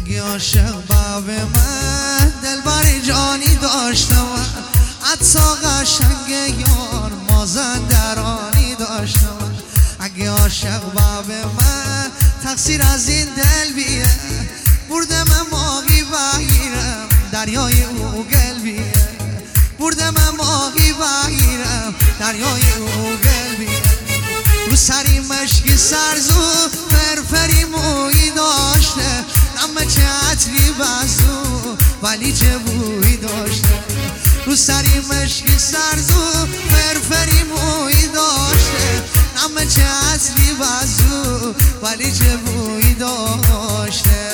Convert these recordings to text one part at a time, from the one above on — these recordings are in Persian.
اگه عاشق باب من دلبر جانی داشتم حتی قشنگ یار مازندرانی داشتم اگه عاشق باب من تقصیر از این دل بیه بردم ماهی بگیرم دریای او قلبیه بردم ماهی بگیرم دریای او قلبیه رو سری مشکی سرزو فرفری مویی داشته نمه چه عطری بزو ولی چه بویی داشته رو سری مشکی سرزو فرفری مویی داشته نمه چه عطری بزو ولی چه بویی داشته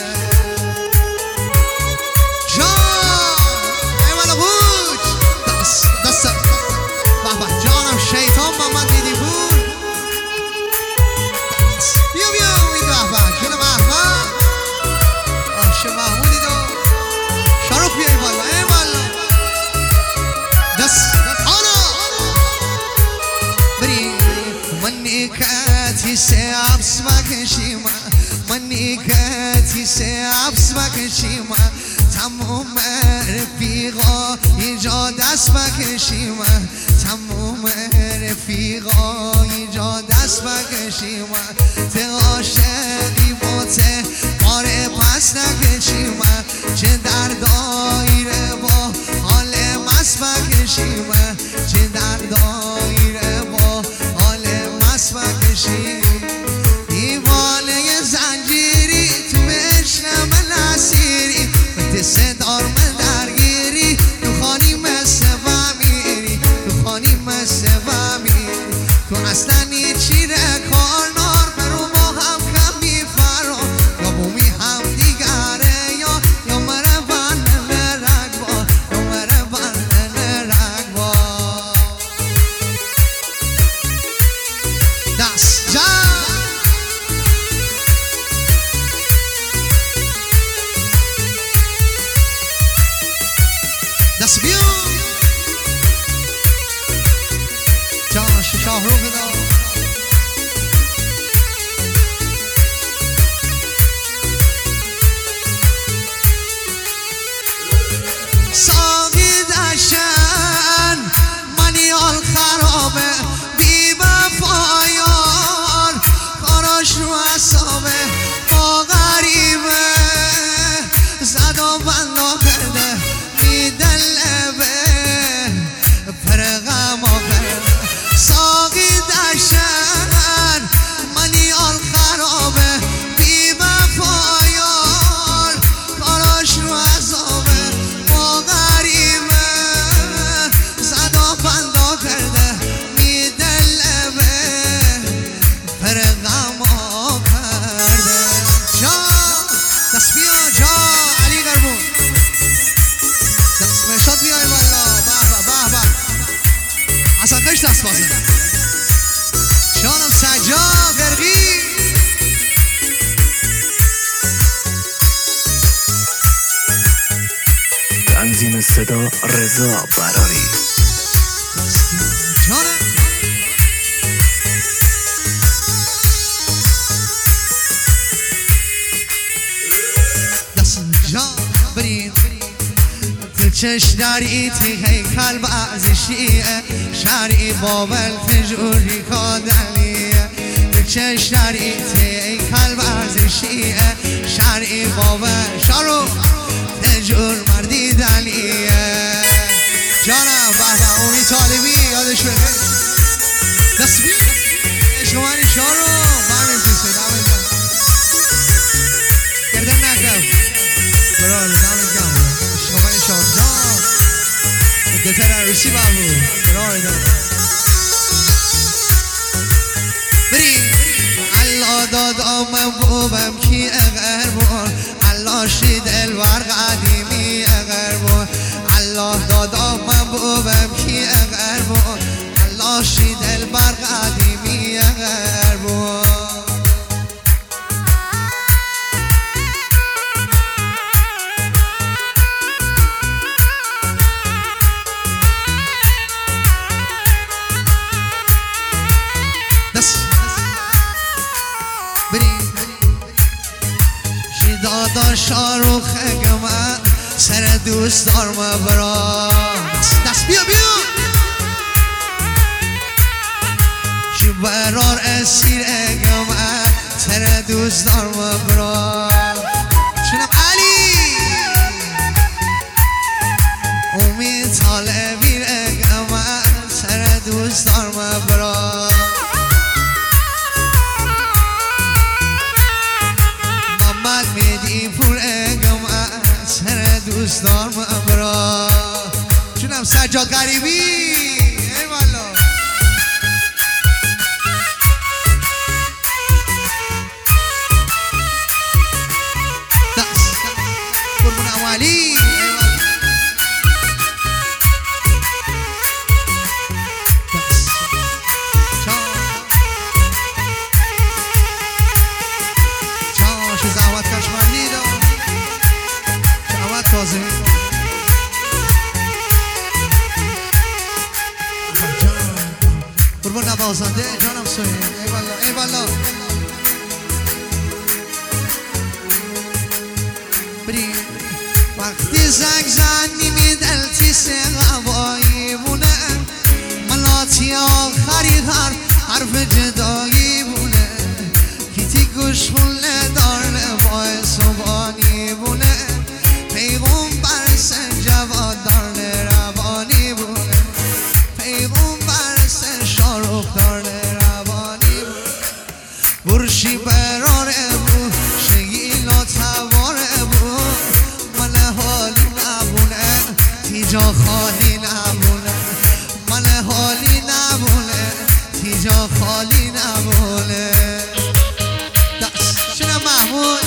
جانم شیطان محمد میدی بود بیا بیا این محمد جون محمد آشه محمودی دو شاروخ بیایی بالا ای بالا دست آنا بری من نیکتی سه عبس بکشیم من نیکتی سه عبس بکشیم تموم رفیقا اینجا دست بکشیم تموم رفیقا اینجا دست بکشیم ته عاشقی با ته ماره پس نکشیم چه در دایره با حال مست بکشیم چه در دایره با حال مست بکشیم دیوانه زنجیری تو عشق من اسیری صدار من درگیری تو خانی مثل ومیری تو خانی مثل ومیری تو اصلا چی کار نار برو ما هم کم میفرم یا بومی هم دیگره یا مره بنده رگبار یا مره بنده رگبار دست جان دست بیو جان شاه رو بدا ساقی دشن منی آل خرابه بی وفایان کاراش رو حسابه با غریبه زد و بندا کرده دلبه فرقم آخر ساقی دشن منی آل خرابه بی وفایان کاراش رو عذابه با غریبه زد و بندا کرده می دلبه فرقم آخرده جا دست بیا جا علی قربون مرشاد بیای والا به به به اصلا قش دست بازه جانم سجاد غرقی تنظیم صدا رضا براری جانم دست جان برید چش داری تی هیکل بعضشیه شرعی بابل تجوری کادلیه چش داری تی هیکل بعضشیه شرعی بابل شارو تجور مردی دلیه جانم بحبه اونی طالبی یادش بره دست بی اشکمانی شارو برمیم کسی دمت جان گردن نکم برای دمت جان اشکمانی شارو جان دتر عروسی بابو برای دمت بری الله دادا محبوبم کی اگر بون الله شید الور قدیمی اگر بون الله دادا محبوبم کی اگر بون الله شید الور قدیمی اگر بون دادا شاروخ من سر دوست دار مبرا دست بیا برار اسیر من سر دوست دار مبرا شنم علی امید طالبی من سر دوست دار مبرا محمد میدی پور من سر دوست دار مبرا شنم سجاد غریبی ای والا علی شو زحمت کشمندی دا زحمت تازه قربون نوازنده جانم سوهیل ای والا ای والا بریم وقتی زنگ زنی میدلتی سقوایی بونه ملاتی آخری حرف جدایی بونه کیتی گوش خونه داره بای صبانی بونه پیغم برسن جواد داره روانی بونه پیغم برسن شاروخ داره روانی بونه برشی براره بود شگیل و تواره بود حالی نبونه تیجا خالی نبونه من حالی نبونه تیجا خالی نبونه دست شنم محمود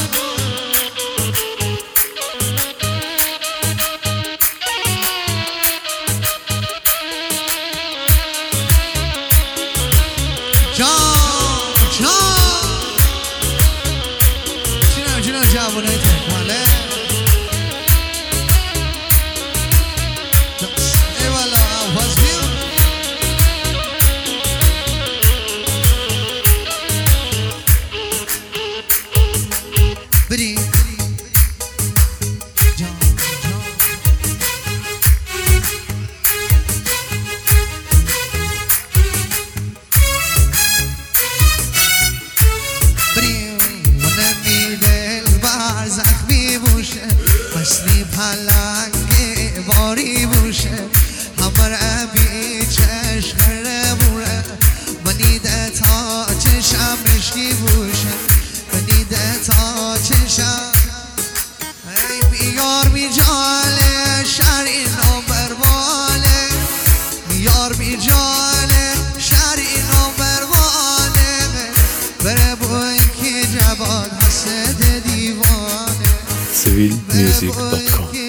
جان جوانه تکماله مثلی پلنگ باری بوشه همر ابی چشخره بوره بنیده تا چشم مشکی بوشه بنیده تا چشم ای بیار بیجاله شرین و برباله بیار بیجاله شرین و برباله بره بوی که جواد حسد دیوانه civilmusic.com